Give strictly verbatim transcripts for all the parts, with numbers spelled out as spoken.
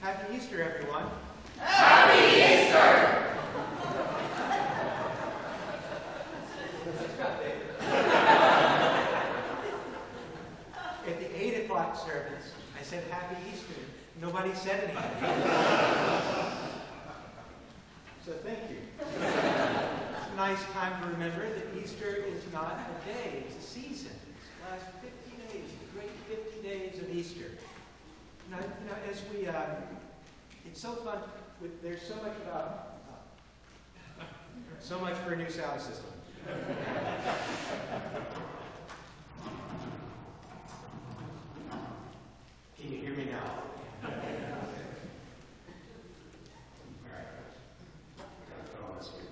Happy Easter, everyone. Happy Easter! At the eight o'clock service, I said Happy Easter. Nobody said anything. So thank you. It's a nice time to remember that Easter is not a day, it's a season. It's the last fifty days, the great fifty days of Easter. Now, you know, as we, uh, it's so fun, with, there's so much about, uh, so much for a new sound system. Can you hear me now? All right. I gotta put on this here.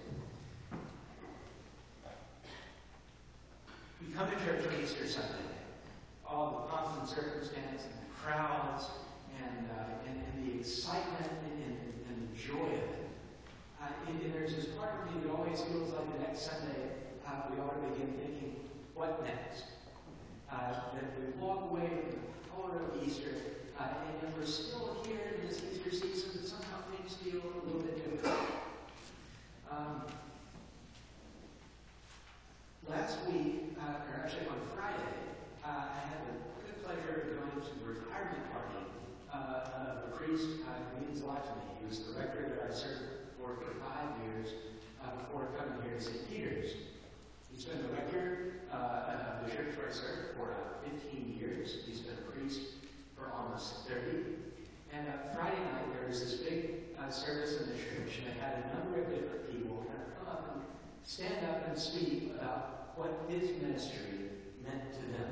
We come to church on Easter Sunday. All the pomp and circumstance and the crowds and, uh, and, and the excitement and, and, and the joy of it. Uh, and, and there's this part of me that always feels like the next Sunday uh, we ought to begin thinking, what next? Uh, that we walk away from the color of Easter, uh, and, and we're still here in this Easter season, but somehow things feel a little bit different. Um, last week, uh, or actually on Friday, uh, I had the good pleasure of going to the retirement party uh, of a priest uh, who means a lot to me. He was the rector that I served for for five years uh, before coming here to Saint Peter's. He's been the rector uh, of the church where I served for uh, fifteen years. He's been a priest for almost thirty. And uh, Friday night, there was this big uh, service in the church, and it had a number of different people kind of come up and stand up and speak about what his ministry meant to them.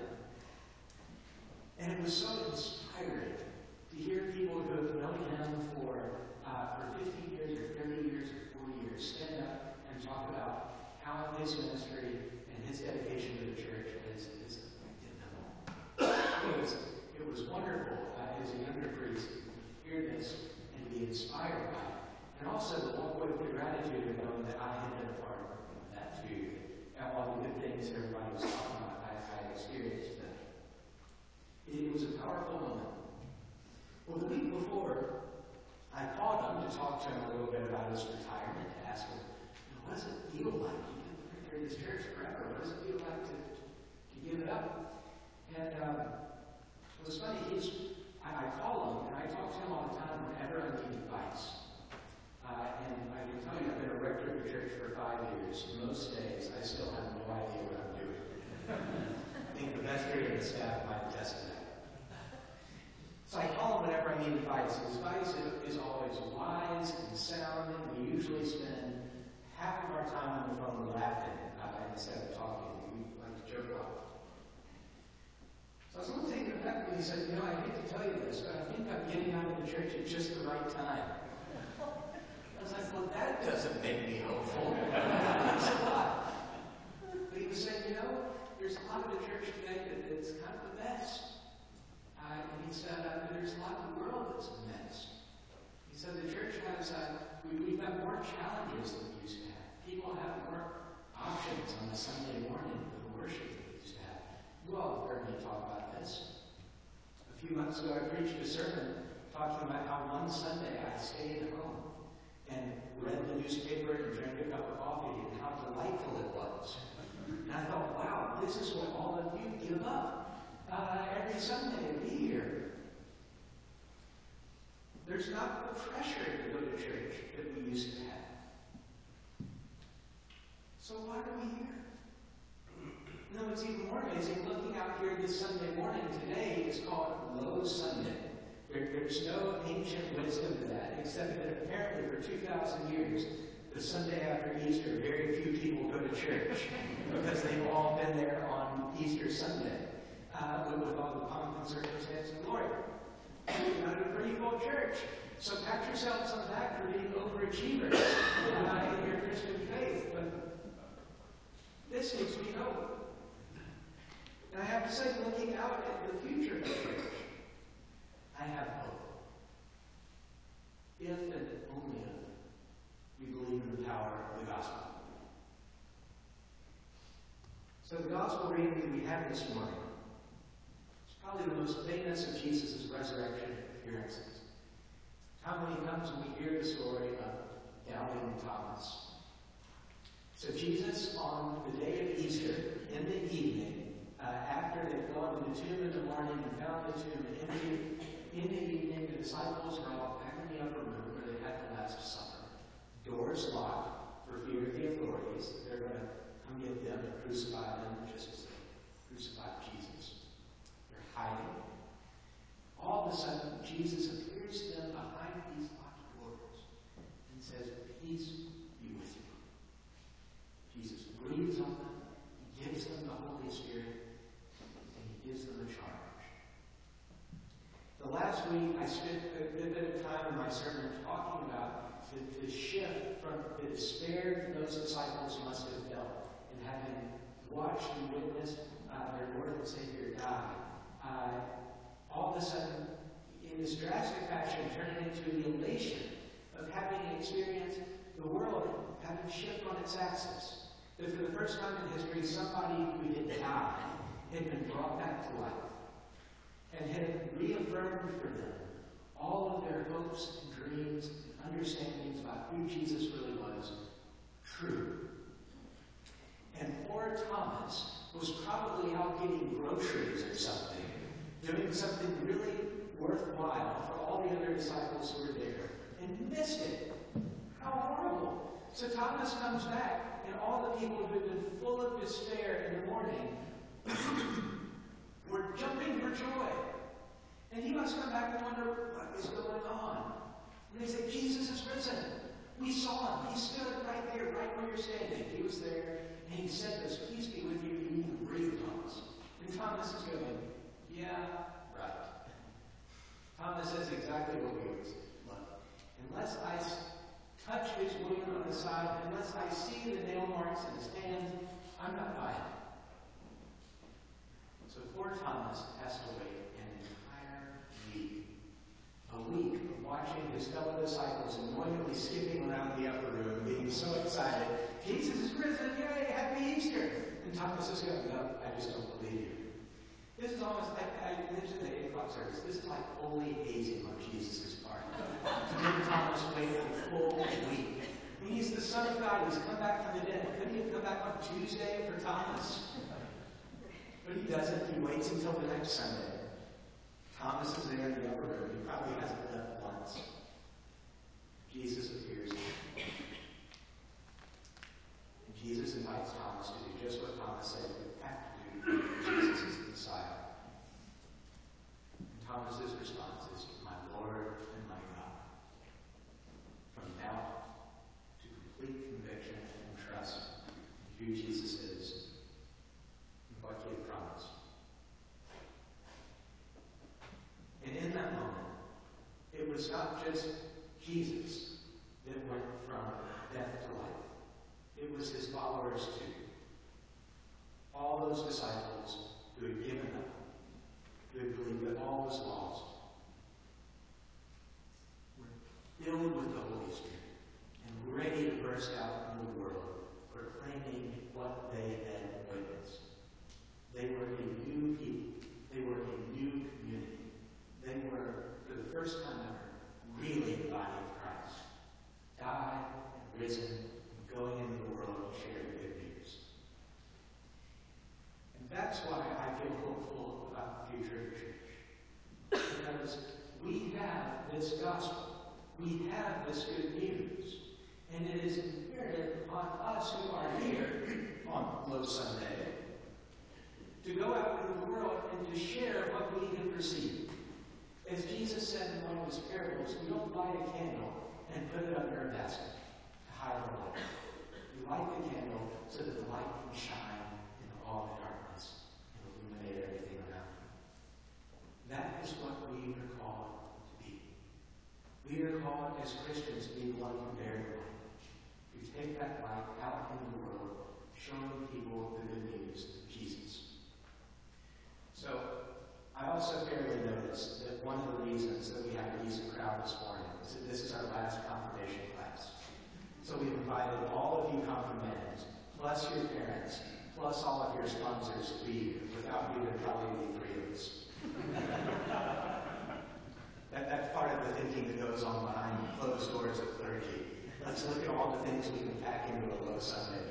And it was so inspiring to hear people who have known him for, uh, for fifteen years or thirty years or forty years stand up and talk about how his ministry and his dedication to the church has, has affected them. It was, it was wonderful uh, as a younger priest to hear this and be inspired by it. And also to walk away with the gratitude of knowing that I had been a part of that too. And all the good things everybody was talking about, I, I experienced them. It was a powerful moment. Well, the week before, I called him to talk to him a little bit about his retirement, to ask him, what does it feel like? You've been here in this church forever. What does it feel like to, to give it up? And um, it was funny. He's, I, I call him, and I talk to him all the time whenever I need advice. Uh, and I can tell you, I've been a rector of the church for five years. Most days, I still have no idea what I'm doing. I think the best here in the staff might attest to that. So I call him whenever I need advice. His advice is always wise and sound, and we usually spend half of our time on the phone laughing uh, instead of talking. We like to joke off. So I was a little taken aback when he said, you know, I hate to tell you this, but I think I'm getting out of the church at just the right time. I was like, well, that doesn't make me hopeful. That's a lot. But he was saying, you know, there's a lot of the church today that it's kind of a mess. Uh, and he said, uh, there's a lot of the world that's a mess. He said the church has, uh, we, we've got more challenges than we used to have. People have more options on a Sunday morning for the worship than we used to have. You all have heard me talk about this. A few months ago, I preached a sermon talking about how one Sunday I stayed at home and read the newspaper and drank a cup of coffee and how delightful it was. And I thought, wow, this is what all of you give up. Uh, every Sunday to be here. There's not the pressure to go to church that we used to have. So why are we here? No, it's even more amazing. Looking out here this Sunday morning, today is called Low Sunday. There, there's no ancient wisdom to that, except that apparently for two thousand years, the Sunday after Easter, very few people go to church because they've all been there on Easter Sunday. Uh, with, with all the pomp and circumstance and glory. You're not a pretty full church. So pat yourselves on the back for being overachievers uh, in your Christian faith. But this gives me hope. And I have to say, looking out at the future of the church, I have hope. If and only if we believe in the power of the gospel. So the gospel reading that we have this morning, probably the most famous of Jesus' resurrection appearances. How many times we hear the story of doubting Thomas? So Jesus, on the day of Easter, in the evening, uh, after they've gone to the tomb in the morning and found the tomb empty, in the evening the disciples are all back in the upper room where they had the Last Supper. Doors locked for fear of the authorities that they're going to come get them and crucify them just as they crucified Jesus. They're hiding. All of a sudden, Jesus appears to them behind these locked doors and says, "Peace be with you." Jesus breathes on them, he gives them the Holy Spirit, and he gives them a charge. The last week, I spent a good bit of time in my sermon talking about the, the shift from the despair that those disciples must have felt in having watched and witnessed uh, their Lord and Savior die. Uh, all of a sudden, in this drastic fashion, turning into the elation of having experienced the world having shift on its axis. That for the first time in history, somebody who had died had been brought back to life and had reaffirmed for them all of their hopes and dreams and understandings about who Jesus really was true. And poor Thomas was probably out getting groceries or something, doing something really worthwhile for all the other disciples who were there, and missed it. How horrible. So Thomas comes back, and all the people who had been full of despair in the morning were jumping for joy. And he must come back and wonder what is going on. And they say, "Jesus is risen. We saw him. He stood right there, right where you're standing. He was there, and he said to us, 'Peace be with you,' and he breathed on us." And Thomas is going, "Yeah, right." Thomas says exactly what we would say. Look, unless I touch his wound on the side, unless I see the nail marks in his hands, I'm not buying it. So poor Thomas has to wait an entire week. A week of watching his fellow disciples annoyingly skipping around the upper room, being so excited. "Jesus is risen, yay, happy Easter!" And Thomas is going, "No, I just don't believe you." This is almost, I, I mentioned the eight o'clock service, this is like holy hazing on Jesus' part. To make Thomas wait a full week. I mean, he's the Son of God, he's come back from the dead. Couldn't he have come back on Tuesday for Thomas? But he doesn't, he waits until the next Sunday. Thomas is there in the upper room, he probably hasn't left once. Jesus appears. And Jesus invites Thomas to do just what Thomas said you have to do. Jesus is the Messiah. And Thomas's response is, "My Lord and my God." From doubt to complete conviction and trust in who Jesus is and what he had promised. And in that moment, it was not just Jesus that went from death to life. It was his followers too. All those disciples who had given up, who had believed that all was lost, were filled with the Holy Spirit and ready to burst out into the world, proclaiming what they had witnessed. They were a new people. They were a new community. They were, for the first time ever, really the body of Christ. Died and risen, and going into the world to share the good news. And that's why I feel hopeful about the future of the church. Because we have this gospel. We have this good news. And it is imperative upon us who are here on Low Sunday to go out into the world and to share what we have received. As Jesus said in one of his parables, we don't light a candle and put it under a basket to hide the light. We light the candle so that the light can shine into all the darkness and illuminate everything around you. That is what we are called to be. We are called as Christians to be the one who bear the light. We take that light out into the world, showing people the good news of Jesus. So, I also fairly noticed that one of the reasons that we have a decent crowd this morning is that this is our last confirmation class. So we've invited all of you confirmands, plus your parents, plus all of your sponsors to be here. Without you, there'd probably be three of us. that, that's part of the thinking that goes on behind close doors at thirty. Let's look at all the things we can pack into a low Sunday.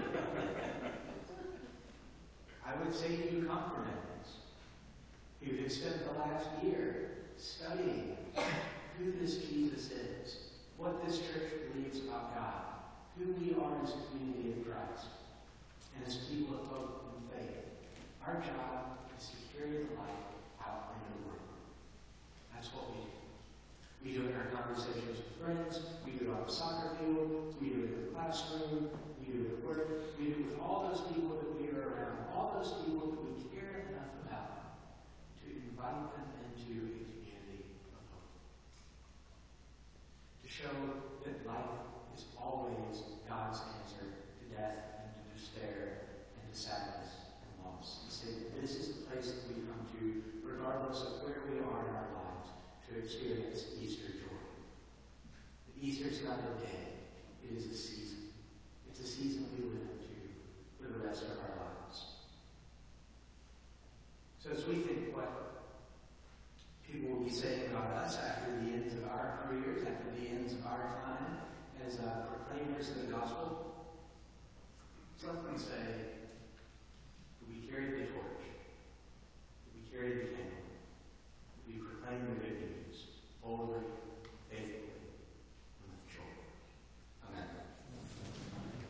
I would say to you, confirmants, who have spent the last year studying who this Jesus is, what this church believes about God, who we are as a community of Christ, and as people of hope and faith. Our job is to carry the light out into the world. That's what we do. We do it in our conversations with friends, we do it on the soccer field, we do it in the classroom, we do it at work, we do it with all those people that we are around, all those people that we care enough about to invite them into a community of hope. To show that life is always God's answer to death and to despair and to sadness and loss. To say that this is the place that we come to, regardless of where we are in our lives, to experience Easter joy. Easter is not a day, it is a season. It's a season we live into for the rest of our lives. So as we think what people will be saying about us after the ends of our careers, after the ends of our time as uh, proclaimers of the gospel, so let me say, we carried the torch.